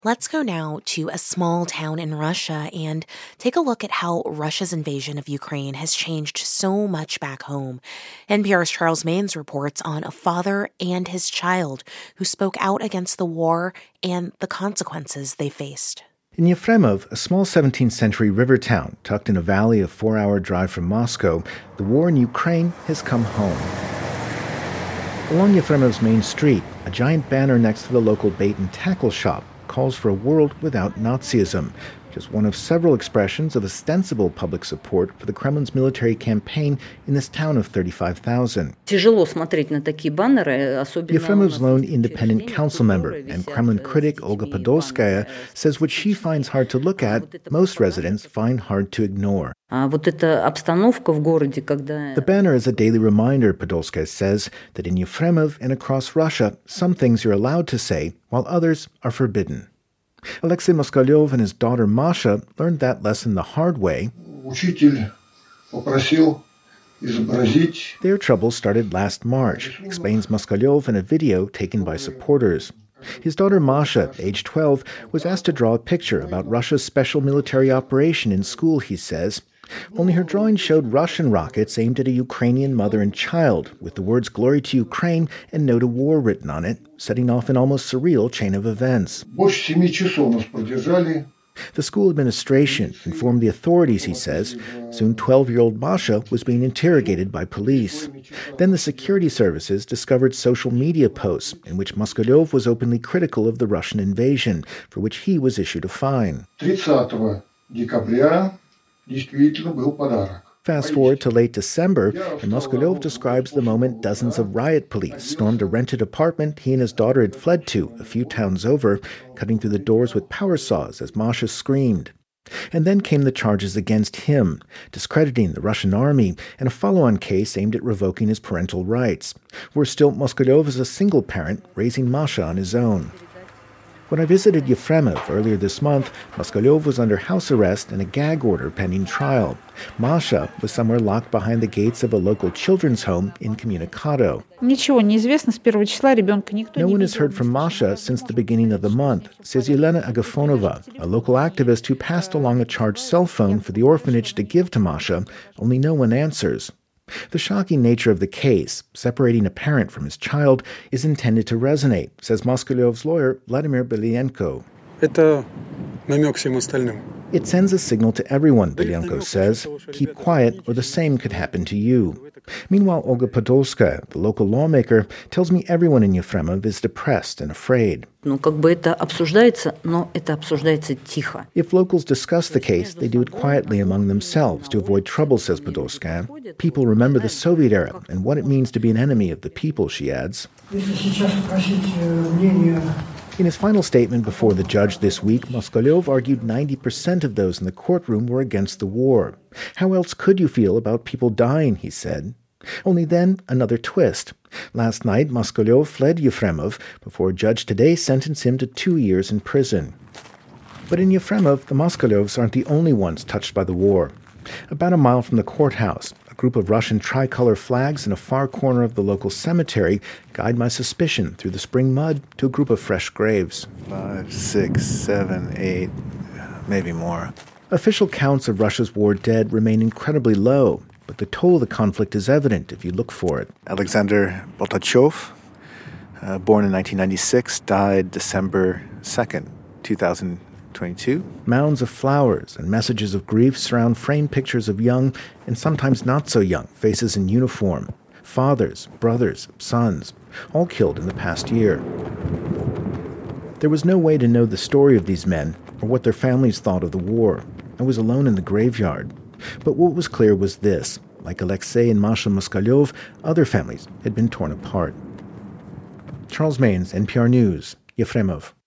Let's go now to a small town in Russia and take a look at how Russia's invasion of Ukraine has changed so much back home. NPR's Charles Maynes reports on a father and his child who spoke out against the war and the consequences they faced. In Yefremov, a small 17th century river town tucked in a valley a 4-hour drive from Moscow, the war in Ukraine has come home. Along Yefremov's main street, a giant banner next to the local bait and tackle shop calls for a world without Nazism, just one of several expressions of ostensible public support for the Kremlin's military campaign in this town of 35,000. Yefremov's lone independent council member and Kremlin critic Olga Podolskaya says what she finds hard to look at, most residents find hard to ignore. The banner is a daily reminder, Podolskaya says, that in Yefremov and across Russia, some things you're allowed to say, while others are forbidden. Alexei Moskalyov and his daughter Masha learned that lesson the hard way. Their trouble started last March, explains Moskalyov in a video taken by supporters. His daughter Masha, age 12, was asked to draw a picture about Russia's special military operation in school, he says. Only her drawing showed Russian rockets aimed at a Ukrainian mother and child, with the words "Glory to Ukraine" and "No to War" written on it, setting off an almost surreal chain of events. The school administration informed the authorities, he says. Soon 12-year-old Masha was being interrogated by police. Then the security services discovered social media posts in which Moskalyov was openly critical of the Russian invasion, for which he was issued a fine. Fast forward to late December, and Moskalyov describes the moment dozens of riot police stormed a rented apartment he and his daughter had fled to a few towns over, cutting through the doors with power saws as Masha screamed. And then came the charges against him, discrediting the Russian army, and a follow-on case aimed at revoking his parental rights. Worse still, Moskalyov is a single parent, raising Masha on his own. When I visited Yefremov earlier this month, Moskalyov was under house arrest and a gag order pending trial. Masha was somewhere locked behind the gates of a local children's home incommunicado. No one has heard from Masha since the beginning of the month, says Yelena Agafonova, a local activist who passed along a charged cell phone for the orphanage to give to Masha, only no one answers. The shocking nature of the case, separating a parent from his child, is intended to resonate, says Moskalyov's lawyer, Vladimir Belyenko. It sends a signal to everyone, Belyenko says. Keep quiet, or the same could happen to you. Meanwhile, Olga Podolskaya, the local lawmaker, tells me everyone in Yefremov is depressed and afraid. If locals discuss the case, they do it quietly among themselves to avoid trouble, says Podolskaya. People remember the Soviet era and what it means to be an enemy of the people, she adds. In his final statement before the judge this week, Moskalyov argued 90% of those in the courtroom were against the war. How else could you feel about people dying, he said. Only then, another twist. Last night, Moskalyov fled Yefremov before a judge today sentenced him to 2 years in prison. But in Yefremov, the Moskalyovs aren't the only ones touched by the war. About a mile from the courthouse, a group of Russian tricolor flags in a far corner of the local cemetery guide my suspicion through the spring mud to a group of fresh graves. 5, 6, 7, 8, maybe more. Official counts of Russia's war dead remain incredibly low, but the toll of the conflict is evident if you look for it. Alexander Boltachov, born in 1996, died December 2nd, 2022. Mounds of flowers and messages of grief surround framed pictures of young and sometimes not so young faces in uniform. Fathers, brothers, sons, all killed in the past year. There was no way to know the story of these men or what their families thought of the war. I was alone in the graveyard. But what was clear was this. Like Alexei and Masha Moskalyov, other families had been torn apart. Charles Maynes, NPR News, Yefremov.